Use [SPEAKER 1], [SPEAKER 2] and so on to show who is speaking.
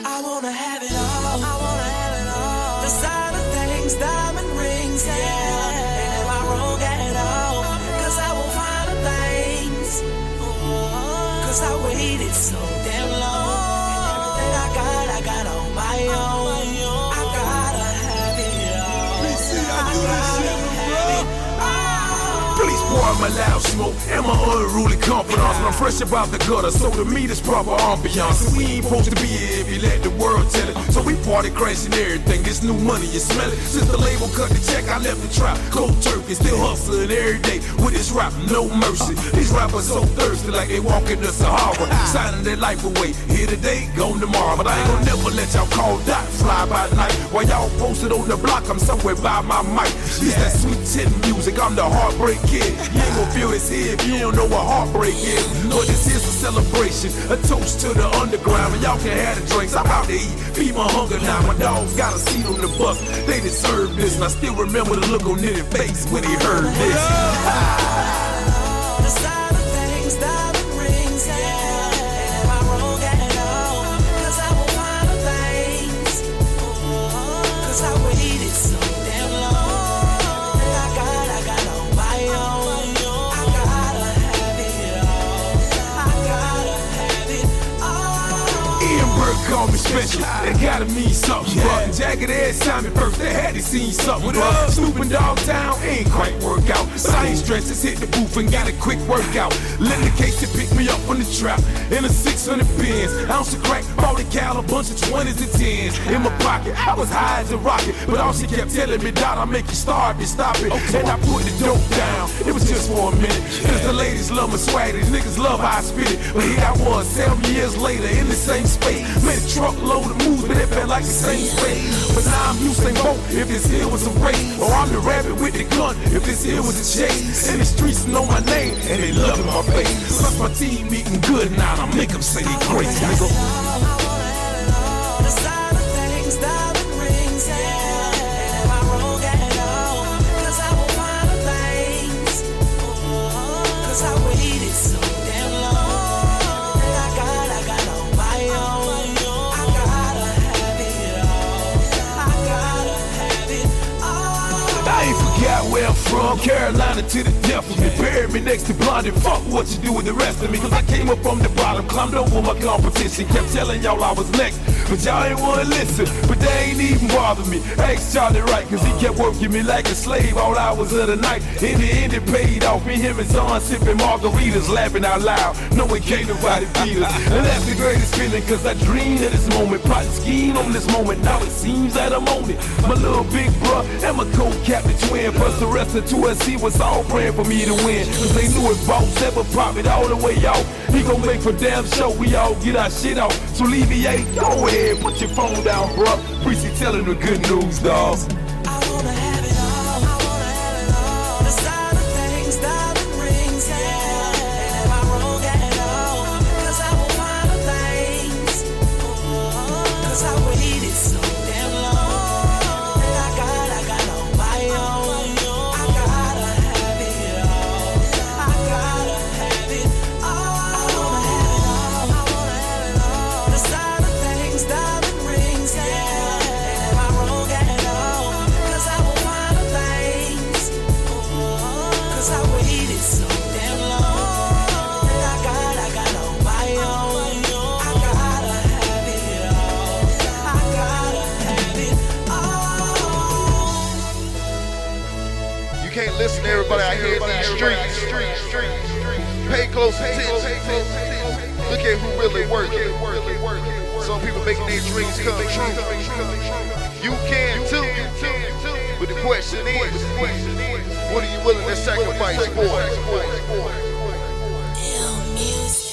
[SPEAKER 1] I wanna have it all. I wanna have it all. Designer things, diamond rings, yeah. And am I wrong at all? Cause I won't find the things. Cause I waited so damn long. And everything I got on my own. I gotta have it all. I gotta have it all.
[SPEAKER 2] Please pour out my loud smoke and my unruly confidence. When I'm fresh about the gutter, so to me this proper ambiance. And we ain't supposed to be here if you let the world tell it. So we party crashing everything. This new money, you smell it. Since the label cut the check, I left the trap. Cold turkey, still hustling every day with this rap, no mercy. These rappers so thirsty like they walk in the Sahara, signing their life away. Here today, gone tomorrow. But I ain't gonna never let y'all call that fly by night. While y'all posted on the block, I'm somewhere by my mic. This that sweet tin music, I'm the heartbreak kid. You ain't gon' feel this here if you don't know what heartbreak is. But this is a celebration, a toast to the underground. And y'all can have the drinks, I'm out to eat, feed my hunger now. My dogs got a seat on the bus, they deserve this. And I still remember the look on their face when they heard this. Call me special, it gotta mean something, bro. Jagged Edge signed me first, they had to see something, bro. Snooping Dogg Town ain't quite work out. But I ain't stressed, just hit the booth and got a quick workout. Let the case to pick me up on the trap in a 600 Benz. Ounce of crack, 40 cal, a bunch of 20s and 10s in my pocket. I was high as a rocket, but all she kept telling me, Dot, I'll make you starve and stop it. And I put the dope down, it was just for a minute. Cause the ladies love my swag, these niggas love how I spit it. But here I was 7 years later in the same space. Man, truckload of moves, but it felt like the same space. But now I'm Usain Bolt, if this here was a race. Or I'm the rabbit with the gun, if this here was a chase. In the streets know my name, and they loving my face. Plus my team eating good now, I make them say they crazy, nigga. Where I'm from, Carolina to the death of me. Buried me next to Blondie, fuck what you do with the rest of me. Cause I came up from the bottom, climbed over my competition. Kept telling y'all I was next, but y'all ain't wanna listen. But they ain't even bother me. Ask Charlie Wright, cause he kept working me like a slave all hours of the night. In the end it paid off, me, him and Son sipping margaritas, laughing out loud, knowing can't nobody beat us. And that's the greatest feeling, cause I dreamed of this moment, plotting scheme on this moment. Now it seems that I'm on it. My little big bro and my co-captain twin, plus the rest of 2SC was all praying for me to win. Cause they knew if boss ever pop it all the way out, he gon' make for damn sure we all get our shit out. So alleviate, go ahead, put your phone down, bro. Preachy telling the good news, dawg.
[SPEAKER 1] I wanna have it all, I wanna have it all. Designer things, diamond rings, yeah. And am I wrong at all? Cause I won't find the things. Cause I waited so damn long. And I got on my own. I gotta have it all. I gotta have it all. I wanna have it all, I wanna have it all. Designer things, diamond rings, yeah. And am I wrong at all? Cause I won't find the things. Cause I waited so damn long. And I got on my own. I gotta have it all. I gotta have it all.
[SPEAKER 3] You can't listen to everybody out here in these streets. Pay close attention. Look at who really working. Some people making their dreams come true. You can too. But the question is, what are you willing to sacrifice for?